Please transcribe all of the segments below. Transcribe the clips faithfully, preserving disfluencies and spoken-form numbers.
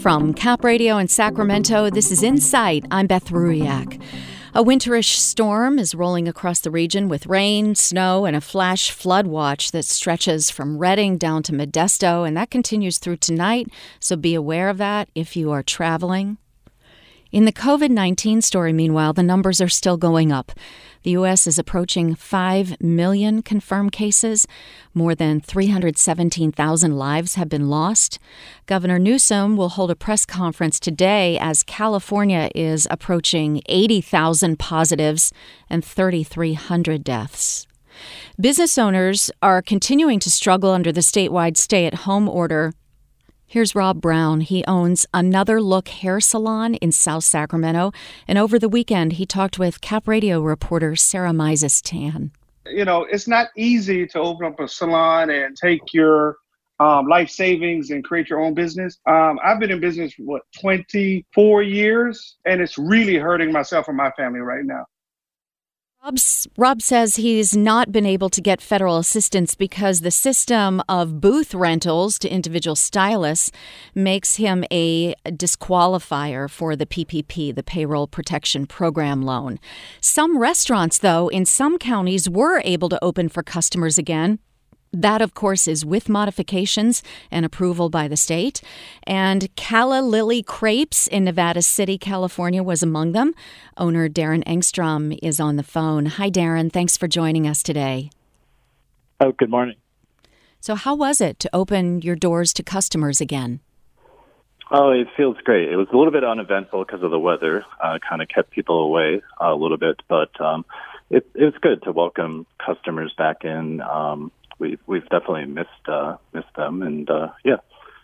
From Cap Radio in Sacramento, this is Insight. I'm Beth Ruiak. A winterish storm is rolling across the region with rain, snow, and a flash flood watch that stretches from Redding down to Modesto, and that continues through tonight, so be aware of that if you are traveling. In the covid nineteen story, meanwhile, the numbers are still going up. The U S is approaching five million confirmed cases. More than three hundred seventeen thousand lives have been lost. Governor Newsom will hold a press conference today as California is approaching eighty thousand positives and three thousand three hundred deaths. Business owners are continuing to struggle under the statewide stay-at-home order. Here's Rob Brown. He owns Another Look Hair Salon in South Sacramento. And over the weekend, he talked with Cap Radio reporter Sarah Mizes-Tan. You know, it's not easy to open up a salon and take your um, life savings and create your own business. Um, I've been in business, what, twenty-four years, and it's really hurting myself and my family right now. Rob's, Rob says he's not been able to get federal assistance because the system of booth rentals to individual stylists makes him a disqualifier for the P P P, the Payroll Protection Program loan. Some restaurants, though, in some counties were able to open for customers again. That, of course, is with modifications and approval by the state. And Calla Lily Crepes in Nevada City, California was among them. Owner Darren Engstrom is on the phone. Hi, Darren. Thanks for joining us today. Oh, good morning. So how was it to open your doors to customers again? Oh, it feels great. It was a little bit uneventful because of the weather. Uh, kind of kept people away a little bit, but um, it, it was good to welcome customers back in. Um, We've we've definitely missed uh, missed them, and uh, yeah.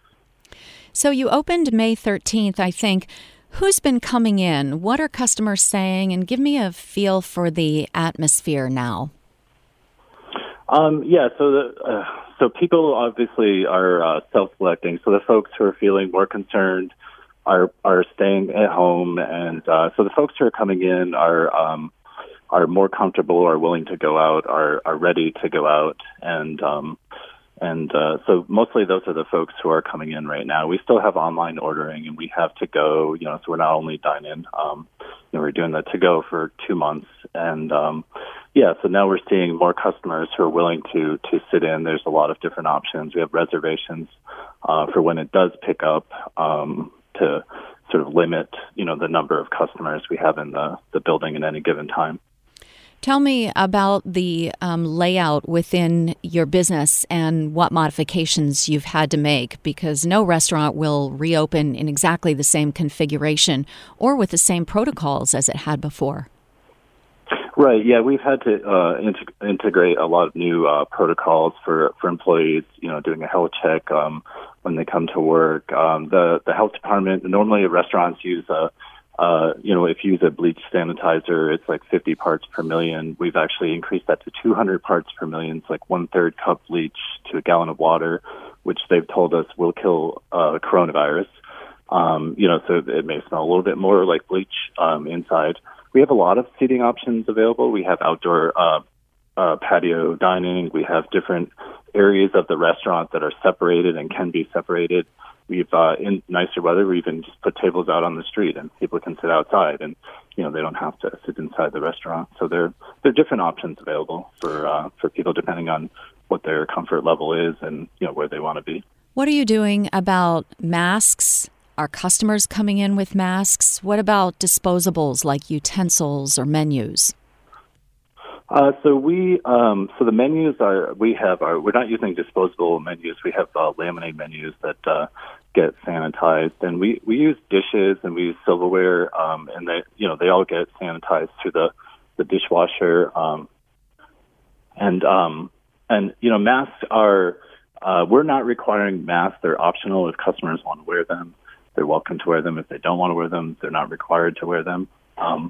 So you opened May thirteenth, I think. Who's been coming in? What are customers saying? And give me a feel for the atmosphere now. Um, yeah, so the uh, so people obviously are uh, self-selecting. So the folks who are feeling more concerned are are staying at home, and uh, so the folks who are coming in are. Um, are more comfortable, are willing to go out, are, are ready to go out. And um, and uh, so mostly those are the folks who are coming in right now. We still have online ordering, and we have to go, you know, so we're not only dine-in, um, you know, we're doing that to go for two months. And um, yeah, so now we're seeing more customers who are willing to, to sit in. There's a lot of different options. We have reservations uh, for when it does pick up um, to sort of limit, you know, the number of customers we have in the, the building at any given time. Tell me about the um, layout within your business and what modifications you've had to make, because no restaurant will reopen in exactly the same configuration or with the same protocols as it had before. Right. Yeah, we've had to uh, integ- integrate a lot of new uh, protocols for, for employees, you know, doing a health check um, when they come to work. Um, the, the health department, normally restaurants use a Uh, you know, if you use a bleach sanitizer, it's like fifty parts per million. We've actually increased that to two hundred parts per million. It's like one-third cup bleach to a gallon of water, which they've told us will kill uh, coronavirus. Um, you know, so it may smell a little bit more like bleach um, inside. We have a lot of seating options available. We have outdoor uh, uh, patio dining. We have different areas of the restaurant that are separated and can be separated. We've, uh, in nicer weather, we even just put tables out on the street and people can sit outside and, you know, they don't have to sit inside the restaurant. So there, there are different options available for, uh, for people depending on what their comfort level is and, you know, where they want to be. What are you doing about masks? Are customers coming in with masks? What about disposables like utensils or menus? Uh, so we, um, so the menus are, we have our, we're not using disposable menus. We have uh, laminate menus that uh, get sanitized, and we, we use dishes and we use silverware, um, and they, you know, they all get sanitized through the, the dishwasher. Um, and, um, and, you know, masks are, uh, we're not requiring masks. They're optional. If customers want to wear them, they're welcome to wear them. If they don't want to wear them, they're not required to wear them. Um,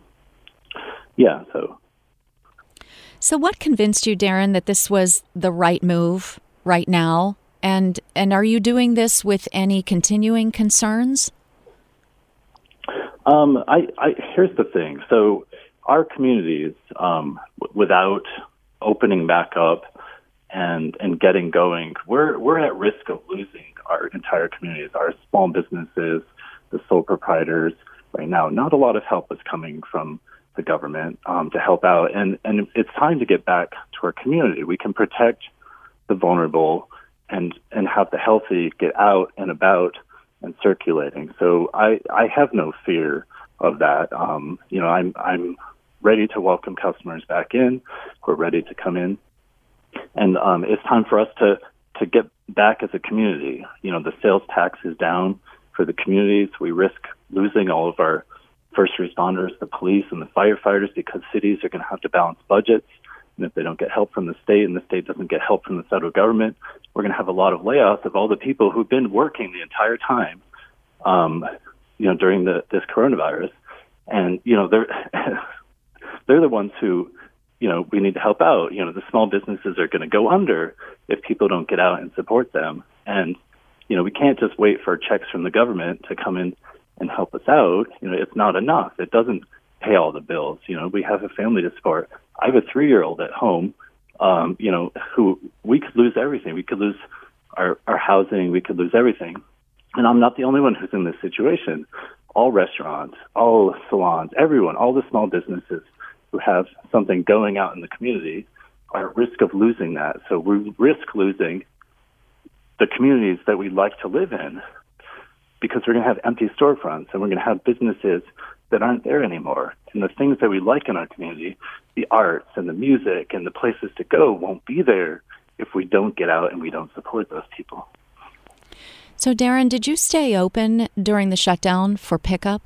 yeah, so. So what convinced you, Darren, that this was the right move right now? And and are you doing this with any continuing concerns? Um, I, I, here's the thing. So our communities, um, w- without opening back up and and getting going, we're we're at risk of losing our entire communities, our small businesses, the sole proprietors right now. Not a lot of help is coming from the government um, to help out. And, and it's time to get back to our community. We can protect the vulnerable and, and have the healthy get out and about and circulating. So I, I have no fear of that. Um, you know, I'm, I'm ready to welcome customers back in. We're ready to come in. And um, it's time for us to, to get back as a community. You know, the sales tax is down for the communities. We risk losing all of our first responders, the police and the firefighters, because cities are going to have to balance budgets. And if they don't get help from the state and the state doesn't get help from the federal government, we're going to have a lot of layoffs of all the people who've been working the entire time, um, you know, during the, this coronavirus. And, you know, they're, they're the ones who, you know, we need to help out. You know, the small businesses are going to go under if people don't get out and support them. And, you know, we can't just wait for checks from the government to come in and help us out. You know, it's not enough. It doesn't pay all the bills. You know, we have a family to support. I have a three-year-old at home, um, you know, who we could lose everything. We could lose our, our housing. We could lose everything. And I'm not the only one who's in this situation. All restaurants, all salons, everyone, all the small businesses who have something going out in the community are at risk of losing that. So we risk losing the communities that we like to live in because we're going to have empty storefronts and we're going to have businesses that aren't there anymore. And the things that we like in our community, the arts and the music and the places to go, won't be there if we don't get out and we don't support those people. So, Darren, did you stay open during the shutdown for pickup?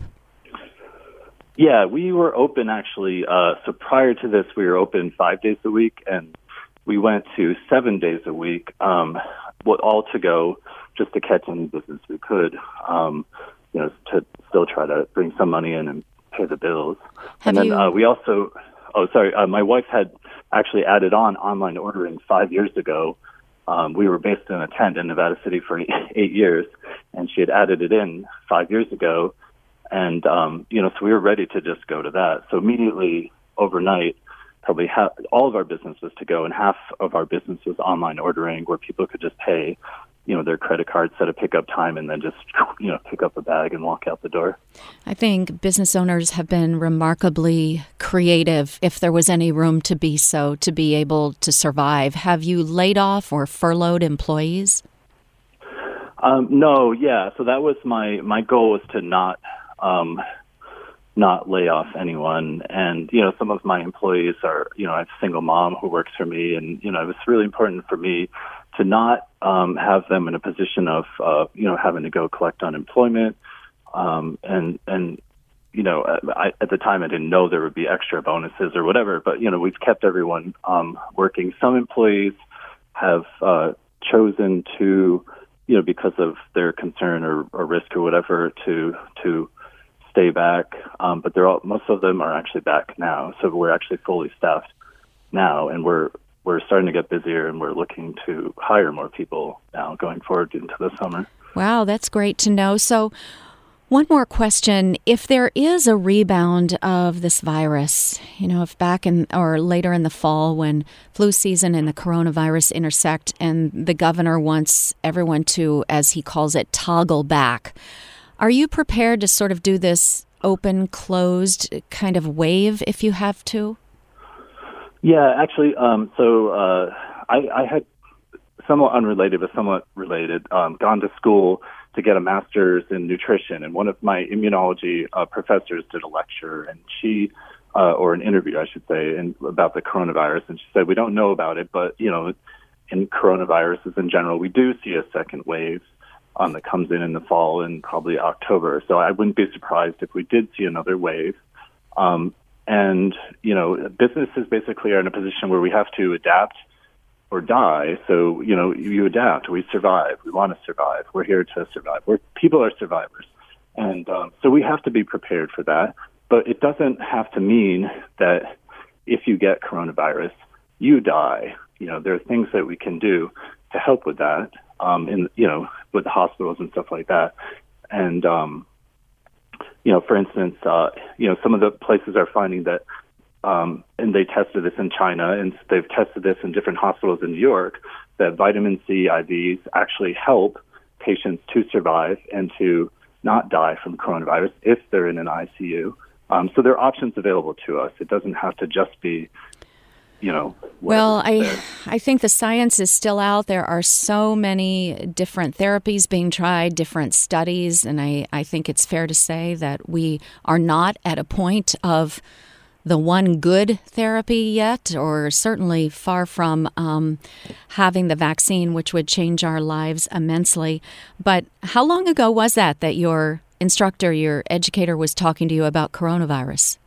Yeah, we were open actually. Uh, so prior to this, we were open five days a week, and we went to seven days a week, um, all to go just to catch any business we could, um, you know, to still try to bring some money in and pay the bills. Have and then you... uh, we also, oh, sorry, uh, my wife had actually added on online ordering five years ago. Um, we were based in a tent in Nevada City for eight years, and she had added it in five years ago. And, um, you know, so we were ready to just go to that. So immediately overnight, probably half, all of our business was to go, and half of our business was online ordering where people could just pay, you know, their credit card, set a pickup time, and then just, you know, pick up a bag and walk out the door. I think business owners have been remarkably creative, if there was any room to be so, to be able to survive. Have you laid off or furloughed employees? Um, no, yeah. So that was my, my goal was to not, um, not lay off anyone. And, you know, some of my employees are, you know, I have a single mom who works for me, and, you know, it was really important for me to not um, have them in a position of, uh, you know, having to go collect unemployment. Um, and, and, you know, I, at the time I didn't know there would be extra bonuses or whatever, but, you know, we've kept everyone um, working. Some employees have uh, chosen to, you know, because of their concern or, or risk or whatever, to, to stay back. Um, but they're all, most of them are actually back now. So we're actually fully staffed now, and we're, we're starting to get busier, and we're looking to hire more people now going forward into the summer. Wow, that's great to know. So one more question. If there is a rebound of this virus, you know, if back in or later in the fall when flu season and the coronavirus intersect and the governor wants everyone to, as he calls it, toggle back, are you prepared to sort of do this open, closed kind of wave if you have to? Yeah, actually, um, so uh, I, I had somewhat unrelated, but somewhat related, um, gone to school to get a master's in nutrition. And one of my immunology uh, professors did a lecture, and she, uh, or an interview, I should say, and about the coronavirus. And she said, we don't know about it, but, you know, in coronaviruses in general, we do see a second wave um, that comes in in the fall and probably October. So I wouldn't be surprised if we did see another wave. Um, and, you know, businesses basically are in a position where we have to adapt or die. So, you know, you adapt. We survive. We want to survive. We're here to survive. We're, people are survivors. And um, so we have to be prepared for that. But it doesn't have to mean that if you get coronavirus, you die. You know, there are things that we can do to help with that, um, in, you know, with the hospitals and stuff like that. And, um, you know, for instance, uh, you know, some of the places are finding that Um, and they tested this in China, and they've tested this in different hospitals in New York, that vitamin C I Vs actually help patients to survive and to not die from coronavirus if they're in an I C U. Um, so there are options available to us. It doesn't have to just be, you know. Well, I I think the science is still out. There are so many different therapies being tried, different studies, and I, I think it's fair to say that we are not at a point of the one good therapy yet, or certainly far from um, having the vaccine, which would change our lives immensely. But how long ago was that that your instructor, your educator, was talking to you about coronavirus?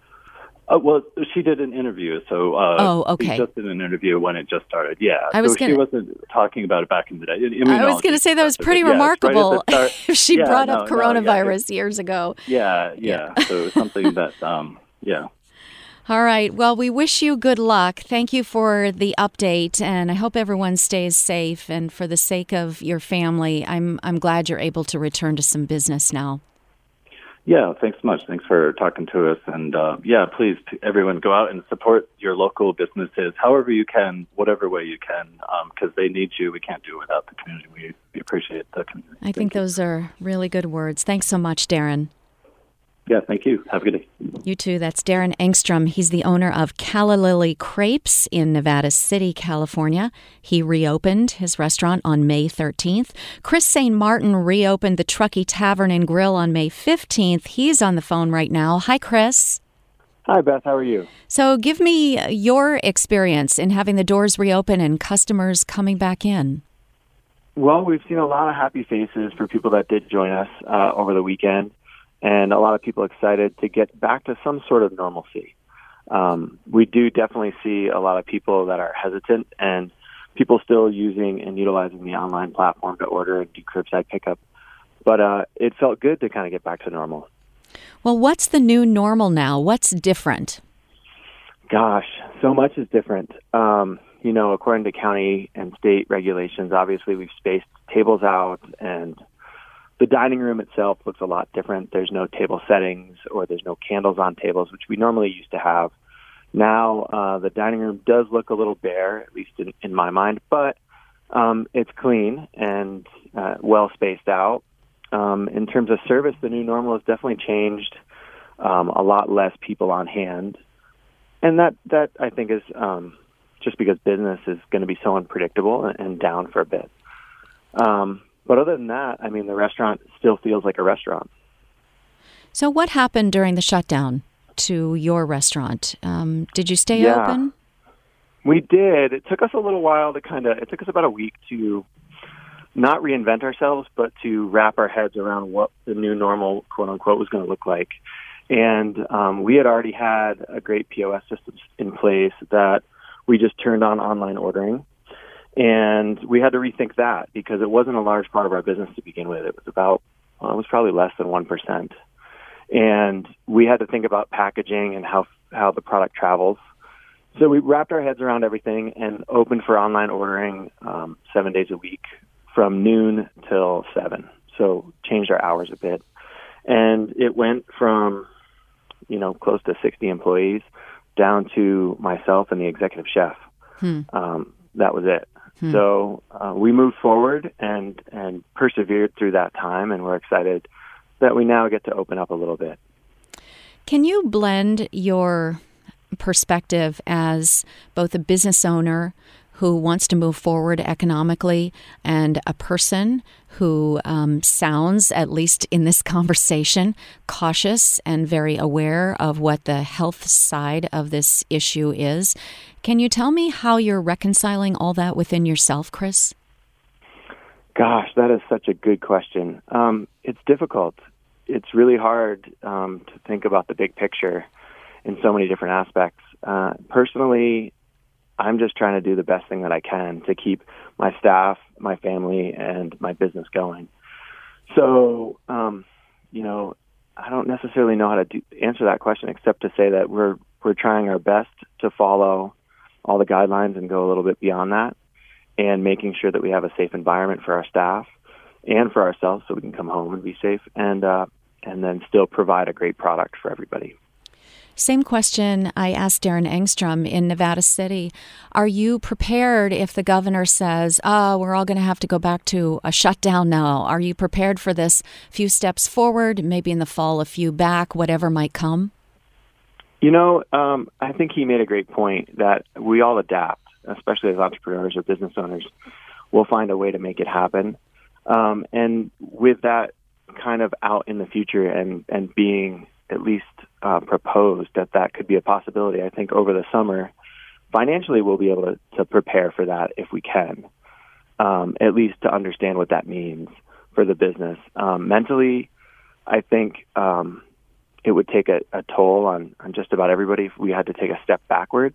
Uh, well, she did an interview, so uh, oh, okay. She just did an interview when it just started. Yeah, I was so gonna, she wasn't talking about it back in the day. I was going to say that was pretty yeah, remarkable. Right if she yeah, brought no, up coronavirus no, yeah, years ago. Yeah, yeah. yeah. So it was something that, um, yeah. All right. Well, we wish you good luck. Thank you for the update, and I hope everyone stays safe. And for the sake of your family, I'm I'm glad you're able to return to some business now. Yeah, thanks so much. Thanks for talking to us. And uh, yeah, please, everyone, go out and support your local businesses however you can, whatever way you can, because um, they need you. We can't do it without the community. We, we appreciate the community. I think Thank those you. are really good words. Thanks so much, Darren. Yeah, thank you. Have a good day. You too. That's Darren Engstrom. He's the owner of Calla Lily Crepes in Nevada City, California. He reopened his restaurant on May thirteenth. Chris Saint Martin reopened the Truckee Tavern and Grill on May fifteenth. He's on the phone right now. Hi, Chris. Hi, Beth. How are you? So give me your experience in having the doors reopen and customers coming back in. Well, we've seen a lot of happy faces for people that did join us uh, over the weekend, and a lot of people excited to get back to some sort of normalcy. Um, we do definitely see a lot of people that are hesitant and people still using and utilizing the online platform to order and do curbside pickup. But uh, it felt good to kind of get back to normal. Well, what's the new normal now? What's different? Gosh, so much is different. Um, you know, according to county and state regulations, obviously we've spaced tables out, and the dining room itself looks a lot different. There's no table settings or there's no candles on tables, which we normally used to have. Now, uh, the dining room does look a little bare, at least in, in my mind, but um, it's clean and uh, well spaced out. Um, in terms of service, the new normal has definitely changed. Um, a lot less people on hand. And that, that I think is um, just because business is going to be so unpredictable and, and down for a bit. Um, but other than that, I mean, the restaurant still feels like a restaurant. So what happened during the shutdown to your restaurant? Um, did you stay yeah, open? We did. It took us a little while to kind of, it took us about a week to not reinvent ourselves, but to wrap our heads around what the new normal, quote unquote, was going to look like. And um, we had already had a great P O S system in place that we just turned on online ordering. And we had to rethink that because it wasn't a large part of our business to begin with. It was about, well, it was probably less than one percent. And we had to think about packaging and how how the product travels. So we wrapped our heads around everything and opened for online ordering um, seven days a week from noon till seven. So changed our hours a bit. And it went from, you know, close to sixty employees down to myself and the executive chef. Hmm. Um, that was it. Hmm. So uh, we moved forward and, and persevered through that time, and we're excited that we now get to open up a little bit. Can you blend your perspective as both a business owner who wants to move forward economically and a person who um, sounds, at least in this conversation, cautious and very aware of what the health side of this issue is? Can you tell me how you're reconciling all that within yourself, Chris? Gosh, that is such a good question. Um, it's difficult. It's really hard um, to think about the big picture in so many different aspects. Uh, personally, I'm just trying to do the best thing that I can to keep my staff, my family, and my business going. So, um, you know, I don't necessarily know how to do, answer that question except to say that we're we're trying our best to follow all the guidelines and go a little bit beyond that, and making sure that we have a safe environment for our staff and for ourselves so we can come home and be safe, and uh, and then still provide a great product for everybody. Same question I asked Darren Engstrom in Nevada City. Are you prepared if the governor says, oh, we're all going to have to go back to a shutdown now? Are you prepared for this few steps forward, maybe in the fall a few back, whatever might come? You know, um, I think he made a great point that we all adapt, especially as entrepreneurs or business owners. We'll find a way to make it happen. Um, and with that kind of out in the future and, and being at least uh, proposed that that could be a possibility, I think over the summer, financially we'll be able to, to prepare for that if we can, um, at least to understand what that means for the business. Um, mentally, I think um, it would take a, a toll on, on just about everybody if we had to take a step backwards.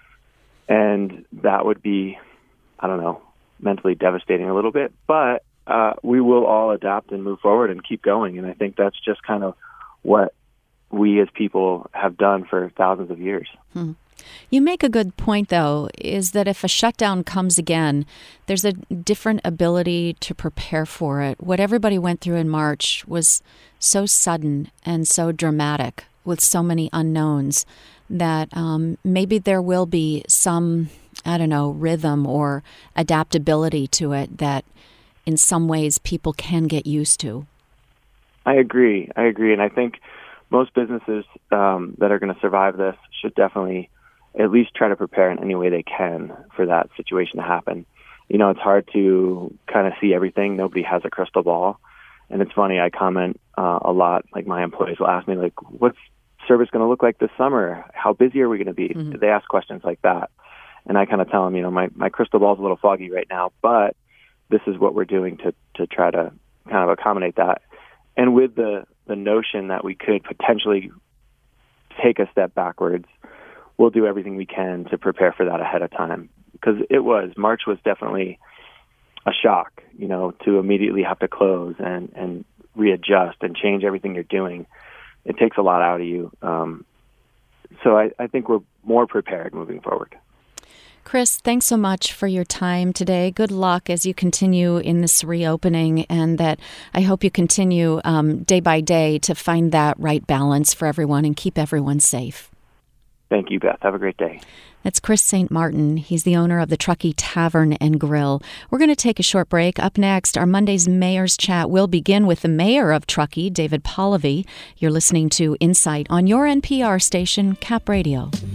And that would be, I don't know, mentally devastating a little bit. But uh, we will all adapt and move forward and keep going. And I think that's just kind of what we as people have done for thousands of years. Hmm. You make a good point, though, is that if a shutdown comes again, there's a different ability to prepare for it. What everybody went through in March was so sudden and so dramatic with so many unknowns that um, maybe there will be some, I don't know, rhythm or adaptability to it that in some ways people can get used to. I agree. I agree. And I think most businesses um, that are going to survive this should definitely at least try to prepare in any way they can for that situation to happen. You know, it's hard to kind of see everything. Nobody has a crystal ball. And it's funny, I comment uh, a lot, like my employees will ask me, like, what's service going to look like this summer? How busy are we going to be? Mm-hmm. They ask questions like that. And I kind of tell them, you know, my, my crystal ball is a little foggy right now, but this is what we're doing to, to try to kind of accommodate that. And with the, the notion that we could potentially take a step backwards, we'll do everything we can to prepare for that ahead of time. Because it was, March was definitely a shock, you know, to immediately have to close and, and readjust and change everything you're doing. It takes a lot out of you. Um, so I, I think we're more prepared moving forward. Chris, thanks so much for your time today. Good luck as you continue in this reopening, and that I hope you continue um, day by day to find that right balance for everyone and keep everyone safe. Thank you, Beth. Have a great day. That's Chris Saint Martin. He's the owner of the Truckee Tavern and Grill. We're going to take a short break. Up next, our Monday's Mayor's Chat will begin with the mayor of Truckee, David Polivy. You're listening to Insight on your N P R station, Cap Radio.